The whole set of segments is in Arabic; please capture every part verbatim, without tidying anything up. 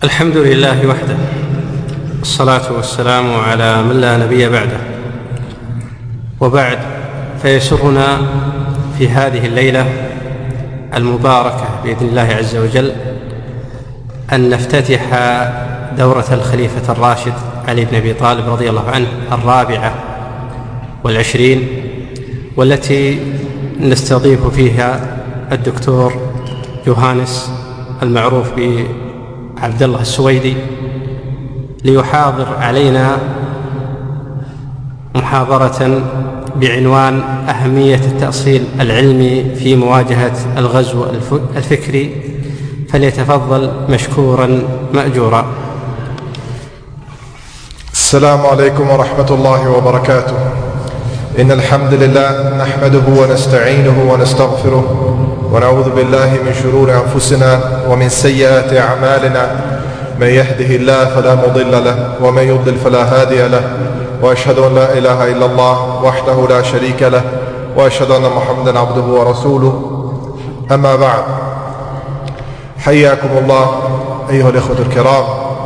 الحمد لله وحده، الصلاة والسلام على من لا نبي بعده. وبعد، فيسرنا في هذه الليلة المباركة بإذن الله عز وجل أن نفتتح دورة الخليفة الراشد علي بن أبي طالب رضي الله عنه الرابعة والعشرين، والتي نستضيف فيها الدكتور يوهانس المعروف بعبد الله السويدي ليحاضر علينا محاضرة بعنوان أهمية التأصيل العلمي في مواجهة الغزو الفكري، فليتفضل مشكورا مأجورا. السلام عليكم ورحمة الله وبركاته. إن الحمد لله نحمده ونستعينه ونستغفره ونعوذ بالله من شرور أنفسنا ومن سيئات أعمالنا، من يهده الله فلا مضل له ومن يضلل فلا هادي له، وأشهد أن لا إله إلا الله وحده لا شريك له، وأشهد أن محمدا عبده ورسوله. أما بعد، حياكم الله أيها الإخوة الكرام.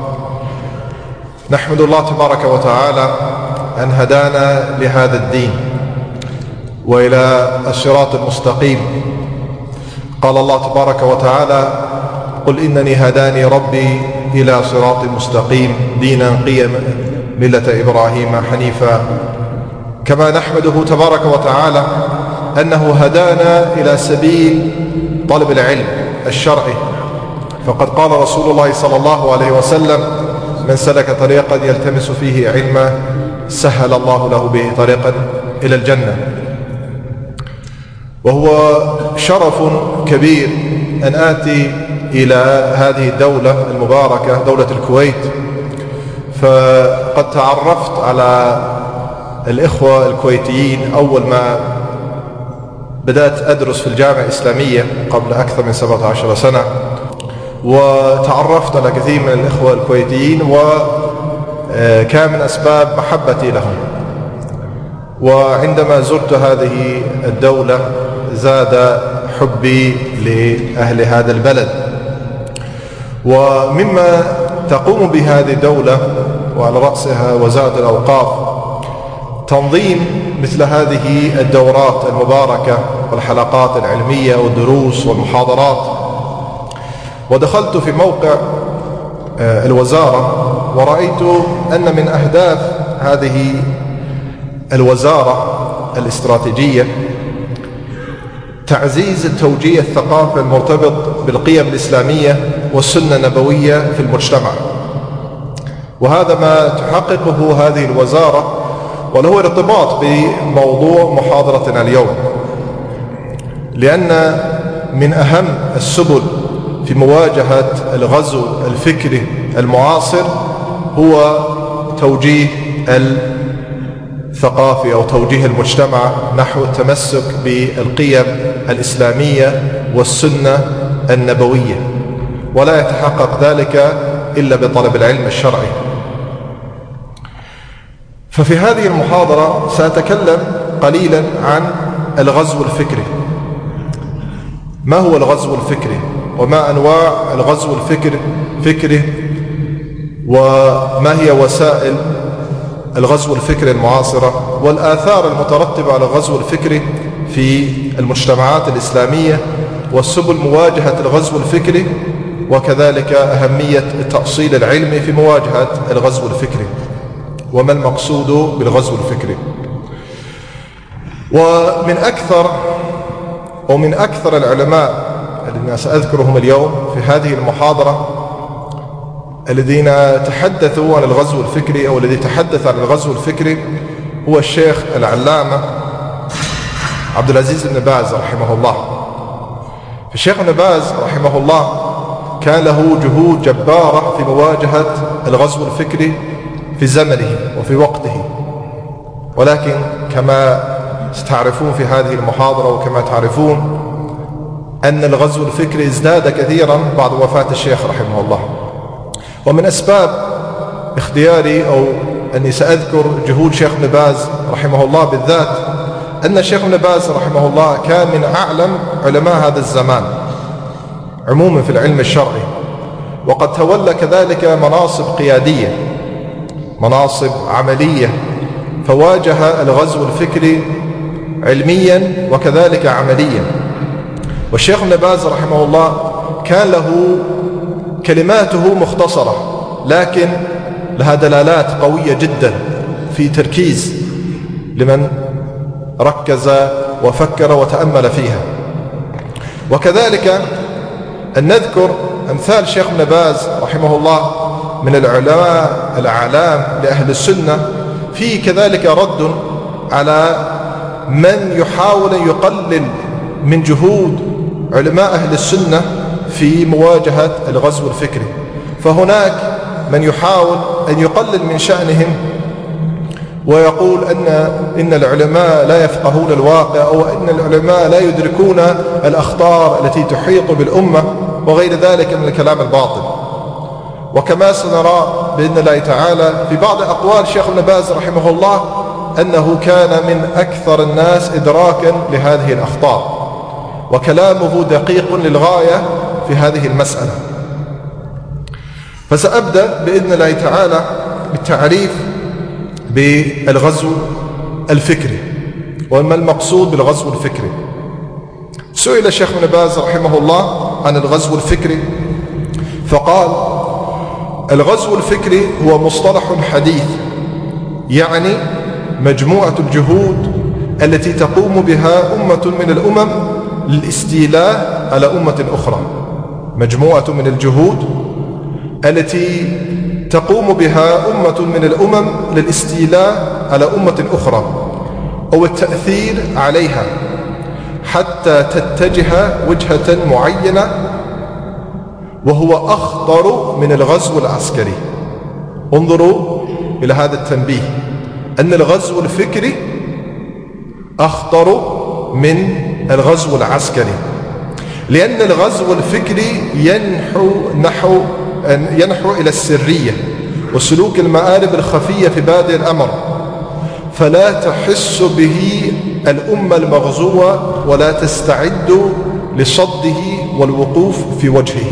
نحمد الله تبارك وتعالى أن هدانا لهذا الدين وإلى الصراط المستقيم. قال الله تبارك وتعالى: قل إنني هداني ربي إلى صراط مستقيم دينا قيما ملة إبراهيم حنيفا. كما نحمده تبارك وتعالى أنه هدانا إلى سبيل طلب العلم الشرعي، فقد قال رسول الله صلى الله عليه وسلم: من سلك طريقا يلتمس فيه علما سهل الله له به طريقا إلى الجنة. وهو شرف كبير أن آتي إلى هذه الدولة المباركة، دولة الكويت، فقد تعرفت على الإخوة الكويتيين أول ما بدأت أدرس في الجامعة الإسلامية قبل أكثر من سبعة عشر سنة، وتعرفت على كثير من الإخوة الكويتيين، وكان من أسباب محبتي لهم. وعندما زرت هذه الدولة زاد حبي لأهل هذا البلد. ومما تقوم بهذه الدولة وعلى رأسها وزارة الأوقاف تنظيم مثل هذه الدورات المباركة والحلقات العلمية والدروس والمحاضرات. ودخلت في موقع الوزارة ورأيت أن من أهداف هذه الوزارة الاستراتيجية تعزيز التوجيه الثقافي المرتبط بالقيم الإسلامية والسنة النبوية في المجتمع. وهذا ما تحققه هذه الوزارة، وله ارتباط بموضوع محاضرتنا اليوم، لأن من أهم السبل في مواجهة الغزو الفكري المعاصر هو توجيه الثقافي أو توجيه المجتمع نحو التمسك بالقيم الإسلامية والسنة النبوية، ولا يتحقق ذلك إلا بطلب العلم الشرعي. ففي هذه المحاضرة سأتكلم قليلا عن الغزو الفكري. ما هو الغزو الفكري؟ وما أنواع الغزو الفكري فكري وما هي وسائل الغزو الفكري المعاصرة، والآثار المترتبة على الغزو الفكري في المجتمعات الإسلامية، والسبل مواجهة الغزو الفكري، وكذلك أهمية التأصيل العلمي في مواجهة الغزو الفكري، وما المقصود بالغزو الفكري. ومن أكثر ومن أكثر العلماء الذين سأذكرهم اليوم في هذه المحاضرة الذين تحدثوا عن الغزو الفكري أو الذي تحدث عن الغزو الفكري هو الشيخ العلامة عبد العزيز بن باز رحمه الله. الشيخ ابن باز رحمه الله كان له جهود جبارة في مواجهة الغزو الفكري في زمنه وفي وقته، ولكن كما ستعرفون في هذه المحاضرة وكما تعرفون أن الغزو الفكري ازداد كثيرا بعد وفاة الشيخ رحمه الله. ومن أسباب اختياري أو أني سأذكر جهود شيخ ابن باز رحمه الله بالذات أن الشيخ ابن باز رحمه الله كان من أعلم علماء هذا الزمان عموما في العلم الشرعي، وقد تولى كذلك مناصب قيادية، مناصب عملية، فواجه الغزو الفكري علميا وكذلك عمليا. والشيخ ابن باز رحمه الله كان له كلماته مختصرة لكن لها دلالات قوية جدا في تركيز لمن ركز وفكر وتأمل فيها. وكذلك أن نذكر أمثال شيخ ابن باز رحمه الله من العلماء الأعلام لأهل السنة، في كذلك رد على من يحاول أن يقلل من جهود علماء أهل السنة في مواجهة الغزو الفكري. فهناك من يحاول أن يقلل من شأنهم ويقول أن إن العلماء لا يفقهون الواقع، أو أن العلماء لا يدركون الأخطار التي تحيط بالأمة وغير ذلك من الكلام الباطل. وكما سنرى بإذن الله تعالى في بعض أقوال شيخ ابن باز رحمه الله أنه كان من أكثر الناس إدراكا لهذه الأخطار، وكلامه دقيق للغاية في هذه المسألة. فسأبدأ بإذن الله تعالى بالتعريف بالغزو الفكري وما المقصود بالغزو الفكري. سئل الشيخ ابن باز رحمه الله عن الغزو الفكري فقال: الغزو الفكري هو مصطلح حديث، يعني مجموعة الجهود التي تقوم بها أمة من الأمم للاستيلاء على أمة أخرى. مجموعة من الجهود التي تقوم بها أمة من الأمم للاستيلاء على أمة أخرى أو التأثير عليها حتى تتجه وجهة معينة، وهو أخطر من الغزو العسكري. انظروا إلى هذا التنبيه، أن الغزو الفكري أخطر من الغزو العسكري، لأن الغزو الفكري ينحو نحو ينحو إلى السرية وسلوك المآرب الخفية في بادئ الأمر، فلا تحس به الأمة المغزوة ولا تستعد لصده والوقوف في وجهه.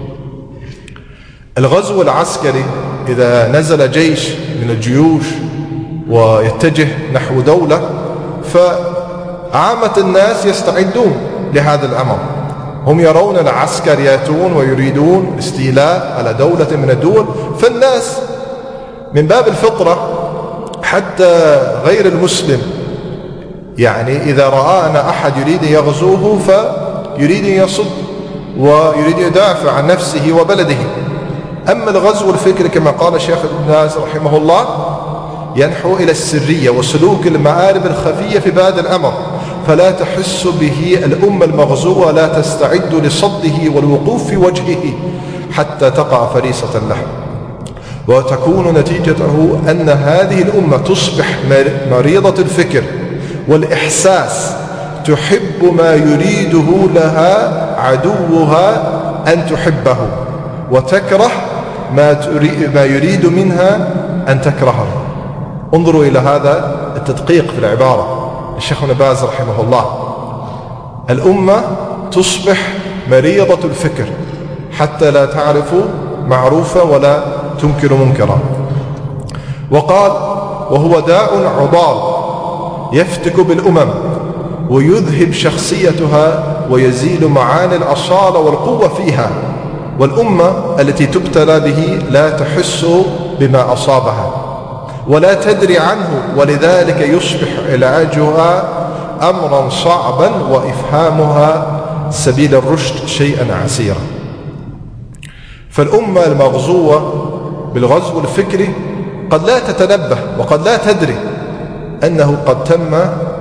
الغزو العسكري إذا نزل جيش من الجيوش ويتجه نحو دولة، فعامة الناس يستعدون لهذا الأمر، هم يرون العسكر يأتون ويريدون الاستيلاء على دولة من الدول، فالناس من باب الفطرة حتى غير المسلم يعني إذا رأى أن أحد يريد يغزوه فيريد يصد ويريد يدافع عن نفسه وبلده. أما الغزو الفكري كما قال الشيخ ابن باز رحمه الله ينحو إلى السرية وسلوك المآرب الخفية في بادئ الأمر، فلا تحس به الأمة المغزوة، لا تستعد لصده والوقوف في وجهه حتى تقع فريسة له، وتكون نتيجته أن هذه الأمة تصبح مريضة الفكر والإحساس، تحب ما يريده لها عدوها أن تحبه، وتكره ما يريد منها أن تكرهه. انظروا إلى هذا التدقيق في العبارة الشيخ ابن باز رحمه الله. الأمة تصبح مريضة الفكر حتى لا تعرف معروفا ولا تنكر منكرا. وقال: وهو داء عضال يفتك بالأمم ويذهب شخصيتها ويزيل معاني الأصالة والقوة فيها، والأمة التي تبتلى به لا تحس بما أصابها ولا تدري عنه، ولذلك يصبح علاجها أمرا صعبا وإفهامها سبيل الرشد شيئا عسيرا. فالأمة المغزوة بالغزو الفكري قد لا تتنبه وقد لا تدري أنه قد تم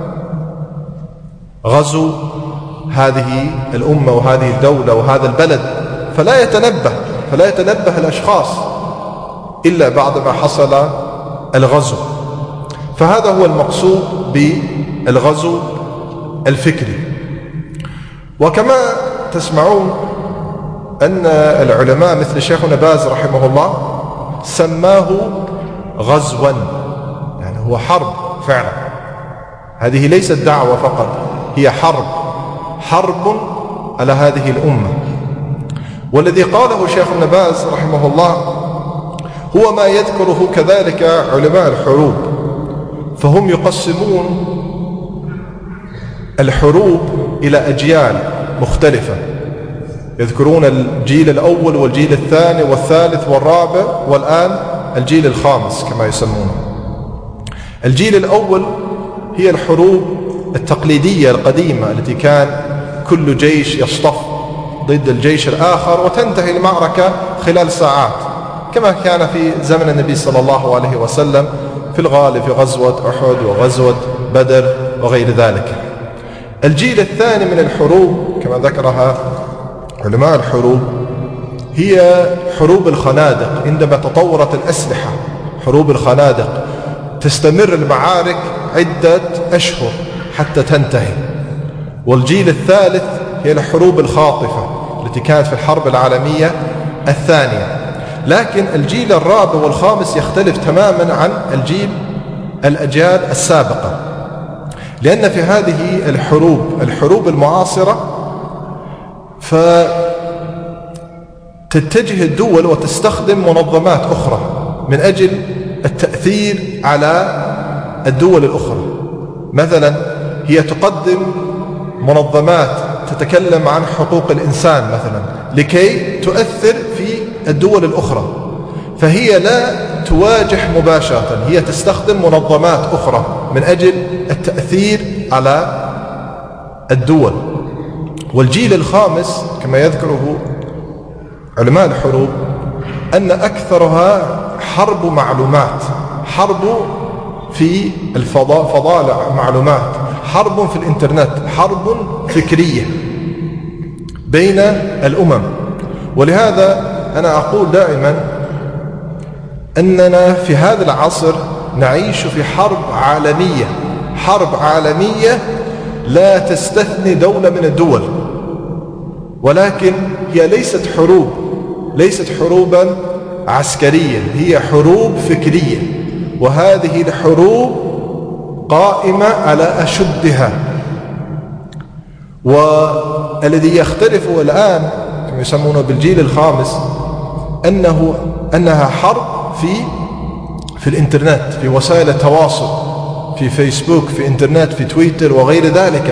غزو هذه الأمة وهذه الدولة وهذا البلد، فلا يتنبه فلا يتنبه الأشخاص إلا بعدما حصل الغزو. فهذا هو المقصود بالغزو الفكري. وكما تسمعون أن العلماء مثل شيخنا باز رحمه الله سماه غزوا، يعني هو حرب فعلا، هذه ليست دعوة فقط، هي حرب حرب على هذه الأمة. والذي قاله شيخ ابن باز رحمه الله هو ما يذكره كذلك علماء الحروب، فهم يقسمون الحروب إلى أجيال مختلفة، يذكرون الجيل الأول والجيل الثاني والثالث والرابع والآن الجيل الخامس كما يسمونه. الجيل الأول هي الحروب التقليدية القديمة التي كان كل جيش يصطف ضد الجيش الآخر وتنتهي المعركة خلال ساعات، كما كان في زمن النبي صلى الله عليه وسلم في الغالب في غزوة أحد وغزوة بدر وغير ذلك. الجيل الثاني من الحروب كما ذكرها علماء الحروب هي حروب الخنادق، عندما تطورت الأسلحة، حروب الخنادق تستمر المعارك عدة أشهر حتى تنتهي. والجيل الثالث هي الحروب الخاطفة التي كانت في الحرب العالمية الثانية. لكن الجيل الرابع والخامس يختلف تماما عن الجيل الأجيال السابقة، لأن في هذه الحروب الحروب المعاصرة فتتجه الدول وتستخدم منظمات أخرى من أجل التأثير على الدول الأخرى. مثلا هي تقدم منظمات تتكلم عن حقوق الإنسان مثلا لكي تؤثر في الدول الأخرى، فهي لا تواجه مباشرة، هي تستخدم منظمات أخرى من أجل التأثير على الدول. والجيل الخامس كما يذكره علماء الحروب أن أكثرها حرب معلومات، حرب في الفضاء، فضاء معلومات، حرب في الإنترنت، حرب فكرية بين الأمم. ولهذا أنا أقول دائما أننا في هذا العصر نعيش في حرب عالمية، حرب عالمية لا تستثني دولة من الدول، ولكن هي ليست حروب، ليست حروبا عسكرية، هي حروب فكرية، وهذه الحروب قائمة على أشدها. والذي يختلف الآن كما يسمونه بالجيل الخامس أنه أنها حرب في في الإنترنت، في وسائل التواصل، في فيسبوك، في إنترنت، في تويتر وغير ذلك.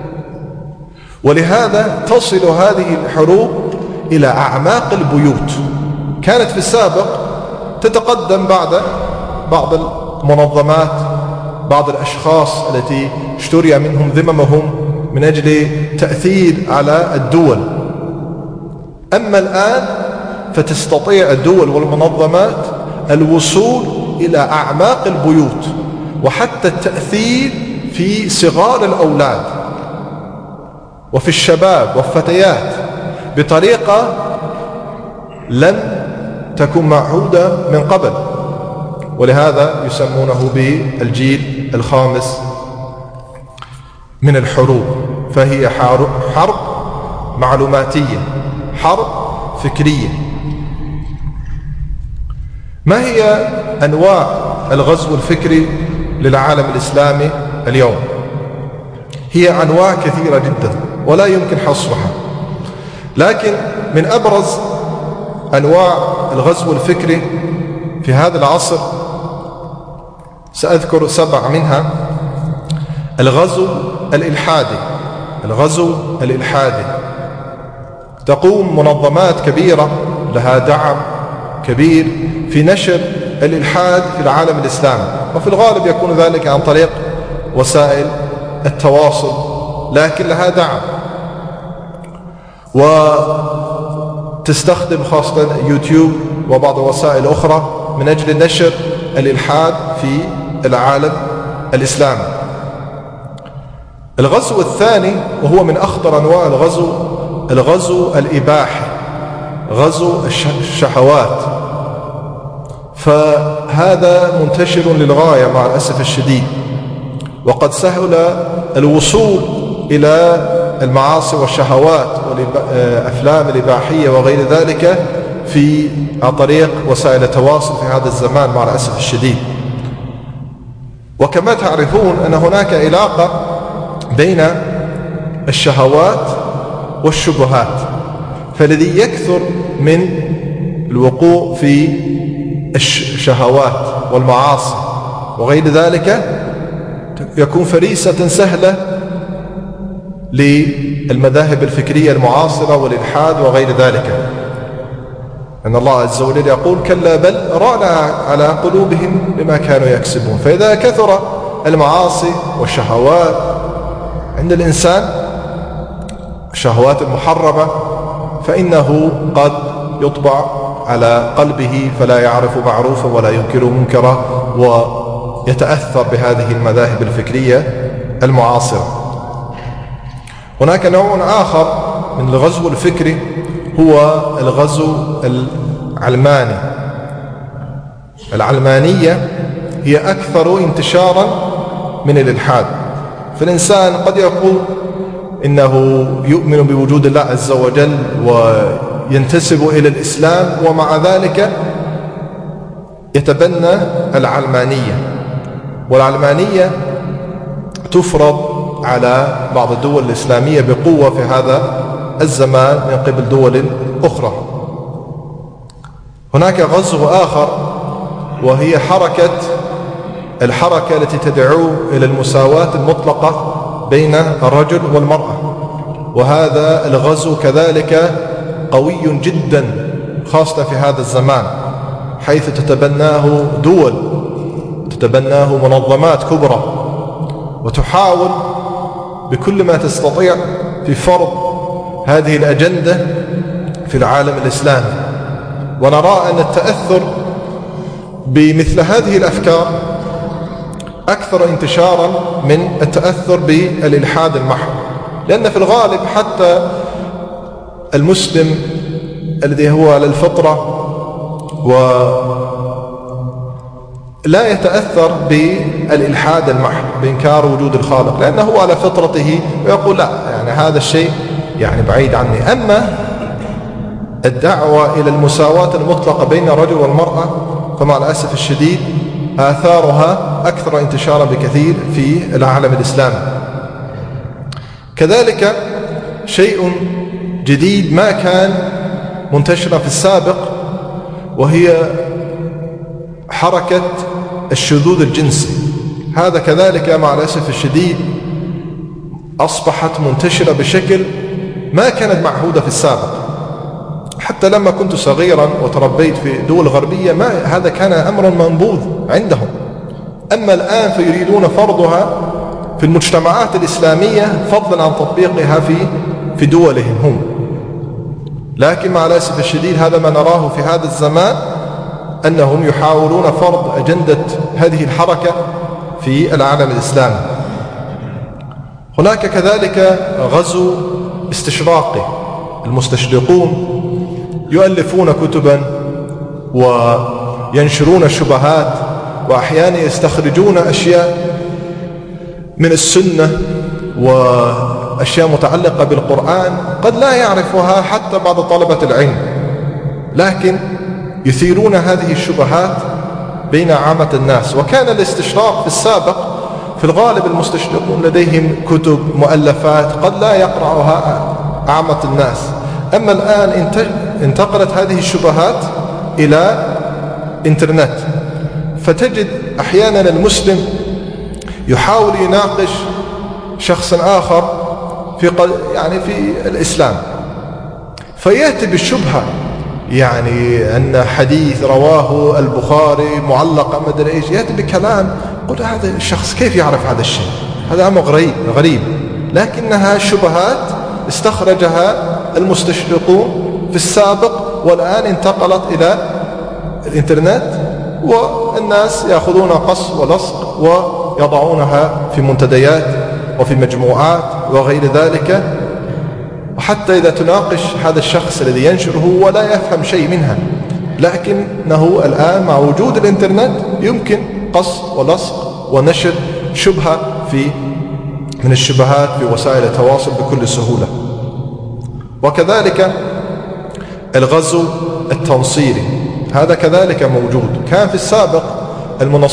ولهذا تصل هذه الحروب إلى أعماق البيوت. كانت في السابق تتقدم بعد بعض المنظمات، بعض الأشخاص التي اشتري منهم ذممهم من أجل تأثير على الدول. أما الآن فتستطيع الدول والمنظمات الوصول إلى أعماق البيوت، وحتى التأثير في صغار الأولاد وفي الشباب والفتيات بطريقة لم تكن معهودة من قبل. ولهذا يسمونه بالجيل الخامس من الحروب. فهي حرب معلوماتية، حرب فكرية. ما هي أنواع الغزو الفكري للعالم الإسلامي اليوم؟ هي أنواع كثيرة جدا ولا يمكن حصرها، لكن من أبرز أنواع الغزو الفكري في هذا العصر سأذكر سبع منها. الغزو الإلحادي. الغزو الإلحادي تقوم منظمات كبيرة لها دعم كبير في نشر الإلحاد في العالم الإسلامي، وفي الغالب يكون ذلك عن طريق وسائل التواصل، لكن لها دعم، وتستخدم خاصة يوتيوب وبعض وسائل أخرى من أجل نشر الإلحاد في العالم الإسلامي. الغزو الثاني وهو من أخطر أنواع الغزو، الغزو الإباحي، غزو الشهوات. فهذا منتشر للغاية مع الأسف الشديد، وقد سهل الوصول إلى المعاصي والشهوات والأفلام الإباحية وغير ذلك في عن طريق وسائل التواصل في هذا الزمان مع الأسف الشديد. وكما تعرفون أن هناك علاقة بين الشهوات والشبهات، فالذي يكثر من الوقوع في الشهوات والمعاصي وغير ذلك يكون فريسة سهلة للمذاهب الفكرية المعاصرة والإلحاد وغير ذلك. أن الله عز وجل يقول كلا بل رأنا على قلوبهم بما كانوا يكسبون. فإذا كثر المعاصي والشهوات عند الإنسان الشهوات المحرمة فإنه قد يطبع على قلبه فلا يعرف معروفا ولا ينكر منكرا ويتأثر بهذه المذاهب الفكرية المعاصرة. هناك نوع آخر من الغزو الفكري هو الغزو العلماني. العلمانية هي أكثر انتشارا من الإلحاد. فالإنسان قد يقول إنه يؤمن بوجود الله عز وجل وينتسب إلى الإسلام ومع ذلك يتبنى العلمانية، والعلمانية تفرض على بعض الدول الإسلامية بقوة في هذا الزمان من قبل دول أخرى. هناك غزو آخر وهي حركة الحركة التي تدعو إلى المساواة المطلقة بين الرجل والمرأة، وهذا الغزو كذلك قوي جدا خاصة في هذا الزمان، حيث تتبناه دول تتبناه منظمات كبرى وتحاول بكل ما تستطيع في فرض هذه الأجندة في العالم الإسلامي. ونرى أن التأثر بمثل هذه الأفكار أكثر انتشارا من التأثر بالإلحاد المحض، لأن في الغالب حتى المسلم الذي هو على الفطرة ولا يتأثر بالإلحاد المحض بإنكار وجود الخالق، لأنه هو على فطرته ويقول لا يعني هذا الشيء يعني بعيد عني. أما الدعوة إلى المساواة المطلقة بين الرجل والمرأة فمع الأسف الشديد آثارها أكثر انتشارا بكثير في العالم الإسلامي. كذلك شيء جديد ما كان منتشرا في السابق وهي حركة الشذوذ الجنسي. هذا كذلك مع الأسف الشديد أصبحت منتشرة بشكل ما كانت معهودة في السابق. حتى لما كنت صغيرا وتربيت في دول غربية ما هذا كان أمرا منبوذ عندهم، أما الآن فيريدون فرضها في المجتمعات الإسلامية فضلا عن تطبيقها في في دولهم هم. لكن مع الأسف الشديد هذا ما نراه في هذا الزمان، أنهم يحاولون فرض أجندة هذه الحركة في العالم الإسلامي. هناك كذلك غزو استشراقي. المستشرقون يؤلفون كتبا وينشرون الشبهات وأحيانا يستخرجون أشياء من السنة وأشياء متعلقة بالقرآن قد لا يعرفها حتى بعض طلبة العلم، لكن يثيرون هذه الشبهات بين عامة الناس. وكان الاستشراق في السابق في الغالب المستشرقون لديهم كتب مؤلفات قد لا يقرأها عامة الناس. أما الآن انتقلت هذه الشبهات إلى إنترنت، فتجد أحيانا المسلم يحاول يناقش شخص آخر في يعني في الإسلام فيأتي بالشبهة، يعني أن حديث رواه البخاري معلق ما أدري إيش، يأتي بكلام قل هذا الشخص كيف يعرف هذا الشيء؟ هذا أمر غريب غريب لكنها شبهات استخرجها المستشرقون في السابق والآن انتقلت إلى الإنترنت، والناس يأخذون قص ولصق ويضعونها في منتديات وفي مجموعات وغير ذلك. وحتى إذا تناقش هذا الشخص الذي ينشره ولا يفهم شيء منها، لكنه الآن مع وجود الإنترنت يمكن قص ولصق ونشر شبهة في من الشبهات في وسائل التواصل بكل سهولة. وكذلك الغزو التنصيري هذا كذلك موجود. كان في السابق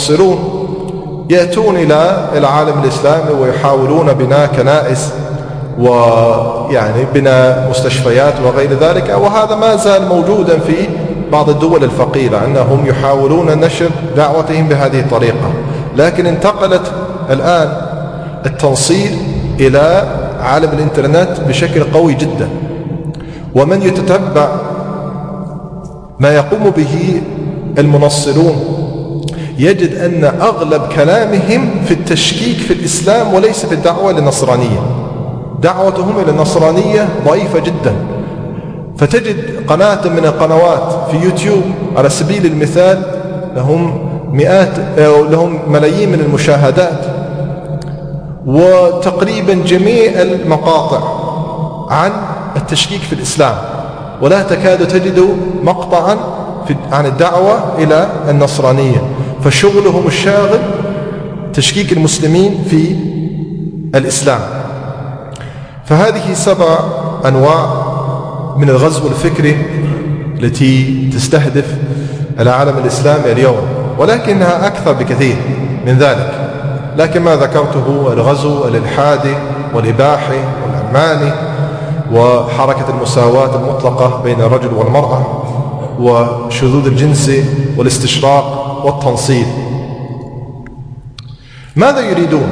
المنصرون يأتون إلى العالم الإسلامي ويحاولون بناء كنائس ويعني بناء مستشفيات وغير ذلك، وهذا ما زال موجودا في بعض الدول الفقيرة أنهم يحاولون نشر دعوتهم بهذه الطريقة. لكن انتقلت الآن التنصير إلى عالم الإنترنت بشكل قوي جدا، ومن يتتبع ما يقوم به المنصرون يجد أن أغلب كلامهم في التشكيك في الإسلام وليس في الدعوة للنصرانية. دعوتهم إلى النصرانية ضعيفة جدا، فتجد قناة من القنوات في يوتيوب على سبيل المثال لهم مئات أو لهم ملايين من المشاهدات، وتقريبا جميع المقاطع عن التشكيك في الإسلام، ولا تكاد تجد مقطعا عن الدعوة إلى النصرانية. فشغلهم الشاغل تشكيك المسلمين في الإسلام. فهذه سبع أنواع من الغزو الفكري التي تستهدف العالم الإسلامي اليوم، ولكنها أكثر بكثير من ذلك. لكن ما ذكرته الغزو الإلحادي والإباحي والعلماني وحركة المساواة المطلقة بين الرجل والمرأة وشذوذ الجنس والاستشراق والتنصير. ماذا يريدون؟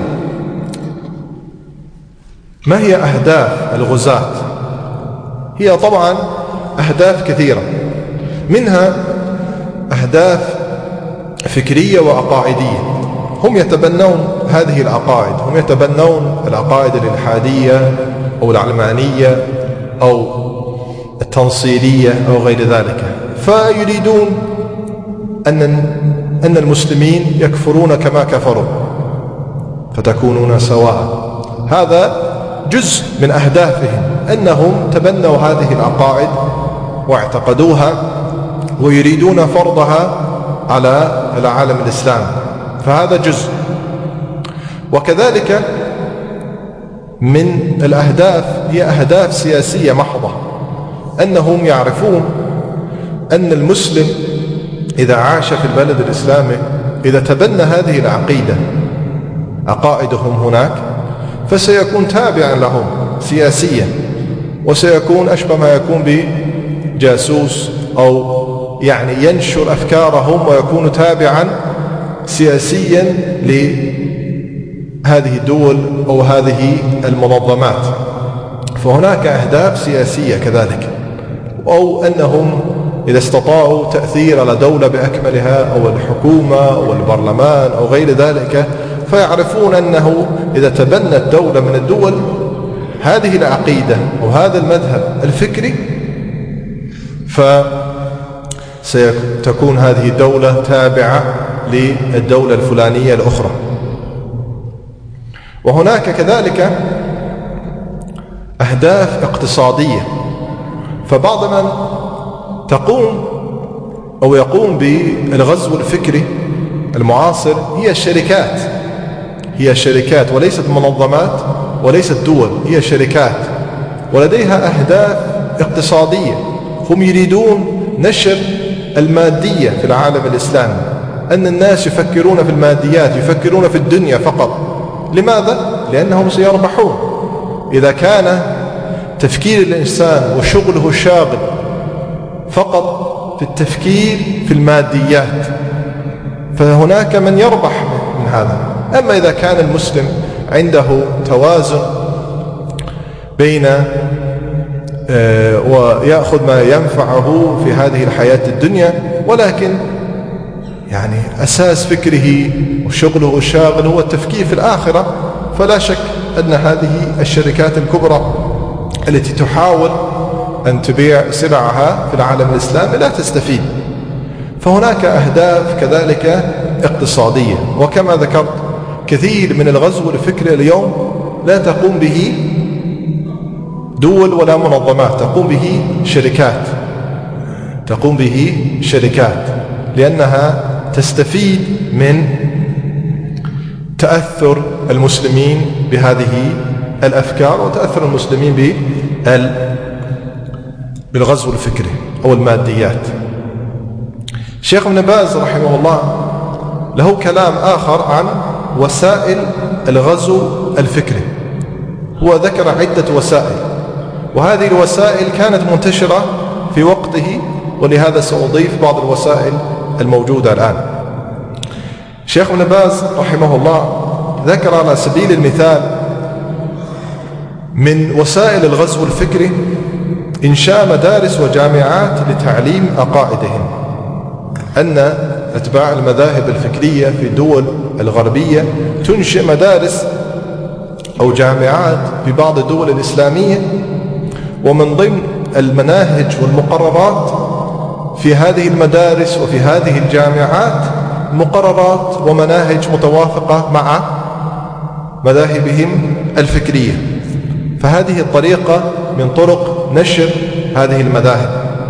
ما هي أهداف الغزاة؟ هي طبعا أهداف كثيرة، منها أهداف فكرية وعقائدية. هم يتبنون هذه العقائد، هم يتبنون العقائد الإلحادية أو العلمانية أو التنصيرية أو غير ذلك، فيريدون أن أن المسلمين يكفرون كما كفروا فتكونون سواء. هذا جزء من أهدافهم، أنهم تبنوا هذه العقائد واعتقدوها ويريدون فرضها على العالم الإسلامي، فهذا جزء. وكذلك من الأهداف هي أهداف سياسية محضة، أنهم يعرفون أن المسلم إذا عاش في البلد الإسلامي إذا تبنى هذه العقيدة عقائدهم هناك فسيكون تابعا لهم سياسيا، وسيكون أشبه ما يكون بجاسوس أو يعني ينشر أفكارهم ويكون تابعا سياسيا لهذه الدول أو هذه المنظمات. فهناك أهداف سياسية كذلك، أو أنهم إذا استطاعوا تأثير على دولة بأكملها أو الحكومة أو البرلمان أو غير ذلك، فيعرفون أنه إذا تبنت دولة من الدول هذه العقيدة وهذا المذهب الفكري فستكون هذه الدولة تابعة للدولة الفلانية الأخرى. وهناك كذلك أهداف اقتصادية، فبعض من تقوم أو يقوم بالغزو الفكري المعاصر هي الشركات، هي شركات وليست منظمات وليست دول، هي شركات ولديها أهداف اقتصادية. هم يريدون نشر المادية في العالم الإسلامي، أن الناس يفكرون في الماديات، يفكرون في الدنيا فقط. لماذا؟ لأنهم سيربحون. إذا كان تفكير الإنسان وشغله الشاغل فقط في التفكير في الماديات فهناك من يربح من هذا. أما إذا كان المسلم عنده توازن بين آه ويأخذ ما ينفعه في هذه الحياة الدنيا، ولكن يعني أساس فكره وشغله الشاغل هو التفكير في الآخرة، فلا شك أن هذه الشركات الكبرى التي تحاول أن تبيع سلعها في العالم الإسلامي لا تستفيد. فهناك أهداف كذلك اقتصادية. وكما ذكرت كثير من الغزو الفكري اليوم لا تقوم به دول ولا منظمات، تقوم به شركات، تقوم به شركات لأنها تستفيد من تأثر المسلمين بهذه الأفكار وتأثر المسلمين بالغزو الفكري أو الماديات. الشيخ ابن باز رحمه الله له كلام آخر عن وسائل الغزو الفكري، هو ذكر عدة وسائل، وهذه الوسائل كانت منتشرة في وقته، ولهذا سأضيف بعض الوسائل الموجودة الآن. شيخ ابن باز رحمه الله ذكر على سبيل المثال من وسائل الغزو الفكري إنشاء مدارس وجامعات لتعليم عقائدهم، أن أتباع المذاهب الفكرية في الدول الغربية تنشئ مدارس أو جامعات في بعض الدول الإسلامية، ومن ضمن المناهج والمقررات في هذه المدارس وفي هذه الجامعات مقررات ومناهج متوافقة مع مذاهبهم الفكرية. فهذه الطريقة من طرق نشر هذه المذاهب.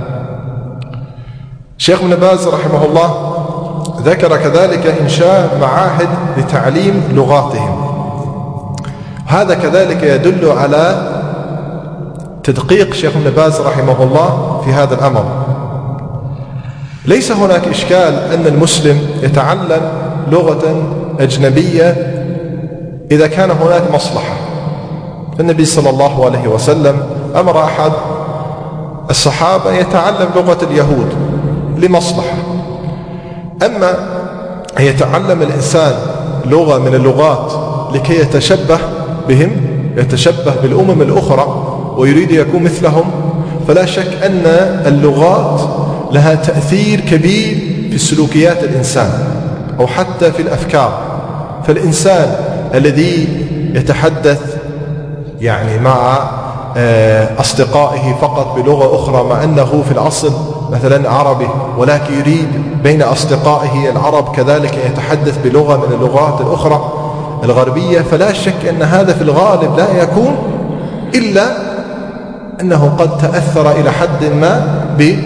شيخ ابن باز رحمه الله ذكر كذلك إنشاء معاهد لتعليم لغاتهم. هذا كذلك يدل على تدقيق شيخ ابن باز رحمه الله في هذا الأمر. ليس هناك إشكال أن المسلم يتعلم لغة أجنبية إذا كان هناك مصلحة. النبي صلى الله عليه وسلم أمر أحد الصحابة يتعلم لغة اليهود لمصلحة. أما أن يتعلم الإنسان لغة من اللغات لكي يتشبه بهم، يتشبه بالأمم الأخرى ويريد يكون مثلهم، فلا شك أن اللغات لها تأثير كبير في سلوكيات الإنسان أو حتى في الأفكار. فالإنسان الذي يتحدث يعني مع أصدقائه فقط بلغة أخرى، مع أنه في الأصل مثلا عربي، ولكن يريد بين أصدقائه العرب كذلك يتحدث بلغة من اللغات الأخرى الغربية، فلا شك أن هذا في الغالب لا يكون إلا أنه قد تأثر إلى حد ما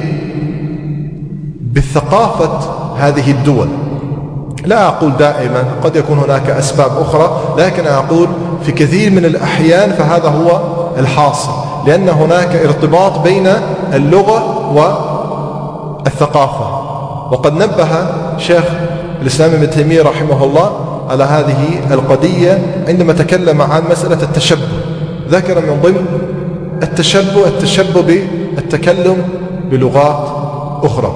بالثقافة هذه الدول. لا أقول دائما، قد يكون هناك أسباب أخرى، لكن أقول في كثير من الأحيان فهذا هو الحاصل، لأن هناك ارتباط بين اللغة والثقافة. وقد نبه شيخ الإسلام ابن تيمية رحمه الله على هذه القضية عندما تكلم عن مسألة التشبه. ذكر من ضمن التشبه التشبه بالتكلم بلغات أخرى.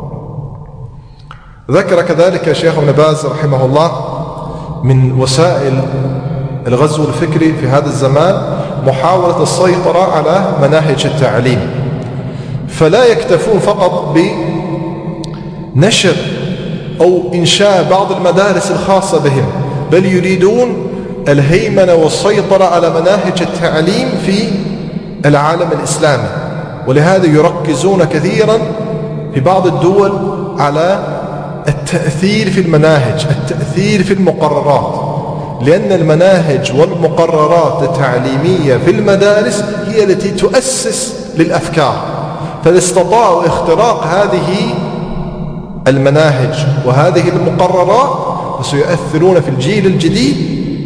ذكر كذلك شيخ ابن باز رحمه الله من وسائل الغزو الفكري في هذا الزمان محاولة السيطرة على مناهج التعليم، فلا يكتفون فقط بنشر أو إنشاء بعض المدارس الخاصة بهم، بل يريدون الهيمنة والسيطرة على مناهج التعليم في العالم الإسلامي. ولهذا يركزون كثيرا في بعض الدول على التأثير في المناهج، التأثير في المقررات، لأن المناهج والمقررات التعليمية في المدارس هي التي تؤسس للأفكار. فإذا استطاعوا اختراق هذه المناهج وهذه المقررات فسيؤثرون في الجيل الجديد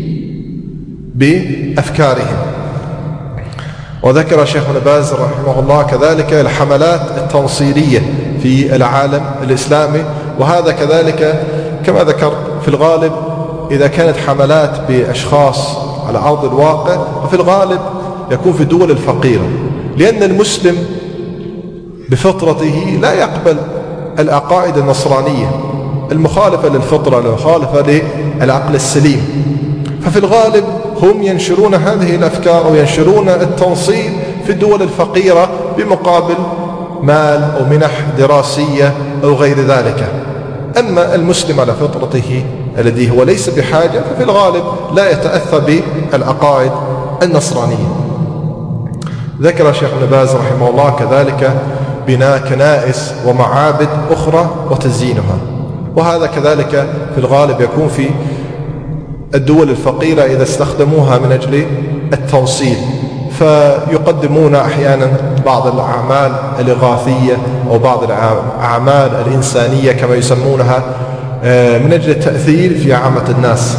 بأفكارهم. وذكر شيخ ابن باز رحمه الله كذلك الحملات التنصيرية في العالم الإسلامي، وهذا كذلك كما ذكر في الغالب إذا كانت حملات بأشخاص على أرض الواقع ففي الغالب يكون في الدول الفقيرة، لأن المسلم بفطرته لا يقبل العقائد النصرانية المخالفة للفطرة، المخالفة للعقل السليم. ففي الغالب هم ينشرون هذه الأفكار أو ينشرون التنصير في الدول الفقيرة بمقابل مال أو منح دراسية أو غير ذلك. أما المسلم على فطرته الذي هو ليس بحاجة ففي الغالب لا يتأثر بالعقائد النصرانية. ذكر شيخ ابن باز رحمه الله كذلك بناء كنائس ومعابد أخرى وتزيينها، وهذا كذلك في الغالب يكون في الدول الفقيرة إذا استخدموها من أجل التنصير، فيقدمون أحيانا بعض الأعمال الإغاثية أو بعض الأعمال الإنسانية كما يسمونها من أجل التأثير في عامة الناس.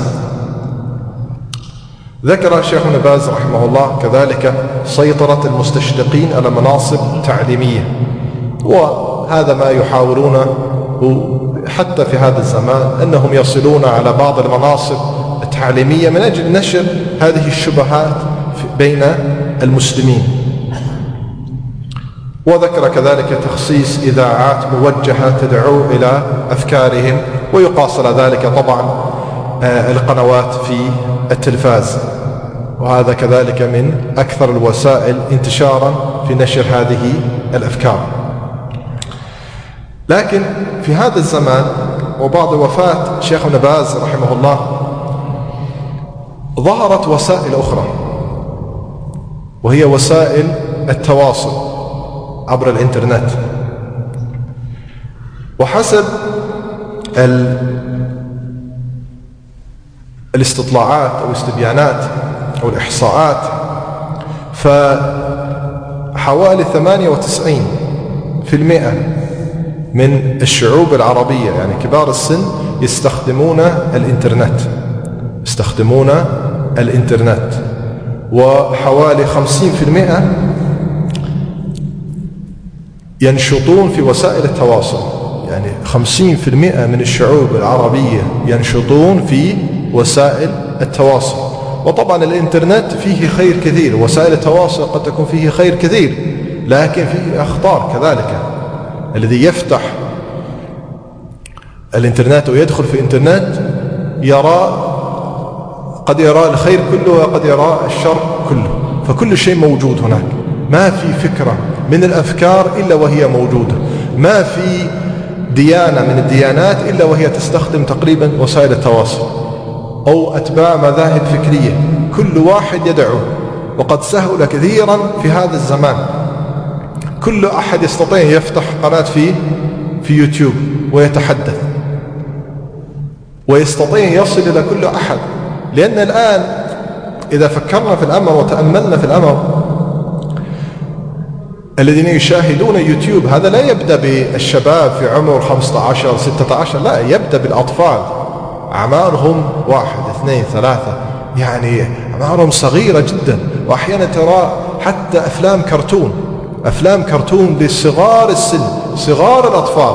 ذكر الشيخ ابن باز رحمه الله كذلك سيطرة المستشرقين على مناصب تعليمية، وهذا ما يحاولونه حتى في هذا الزمان، أنهم يصلون على بعض المناصب التعليمية من أجل نشر هذه الشبهات بين المسلمين. وذكر كذلك تخصيص إذاعات موجهة تدعو إلى أفكارهم، ويقاس على ذلك طبعا القنوات في التلفاز، وهذا كذلك من أكثر الوسائل انتشارا في نشر هذه الأفكار. لكن في هذا الزمان وبعد وفاة شيخ ابن باز رحمه الله ظهرت وسائل أخرى، وهي وسائل التواصل عبر الإنترنت. وحسب الاستطلاعات أو الاستبيانات أو الإحصاءات، فحوالي ثمانية وتسعين بالمئة من الشعوب العربية، يعني كبار السن، يستخدمون الإنترنت يستخدمون الإنترنت وحوالي خمسين بالمئة ينشطون في وسائل التواصل. يعني خمسين بالمئة من الشعوب العربية ينشطون في وسائل التواصل. وطبعا الإنترنت فيه خير كثير، وسائل التواصل قد تكون فيه خير كثير، لكن فيه أخطار كذلك. الذي يفتح الإنترنت ويدخل في الإنترنت يرى قد يرى الخير كله وقد يرى الشر كله، فكل شيء موجود هناك. ما في فكرة من الأفكار إلا وهي موجودة، ما في ديانة من الديانات إلا وهي تستخدم تقريبا وسائل التواصل، أو أتباع مذاهب فكرية، كل واحد يدعو. وقد سهل كثيرا في هذا الزمان، كل أحد يستطيع يفتح قناة في في يوتيوب ويتحدث، ويستطيع يصل إلى كل أحد. لأن الآن إذا فكرنا في الأمر وتأملنا في الأمر، الذين يشاهدون يوتيوب هذا لا يبدأ بالشباب في عمر خمسة عشر ستة عشر، لا، يبدأ بالأطفال أعمارهم واحد اثنين ثلاثة، يعني أعمارهم صغيرة جدا. وأحيانا ترى حتى أفلام كرتون أفلام كرتون لصغار السن، صغار الأطفال،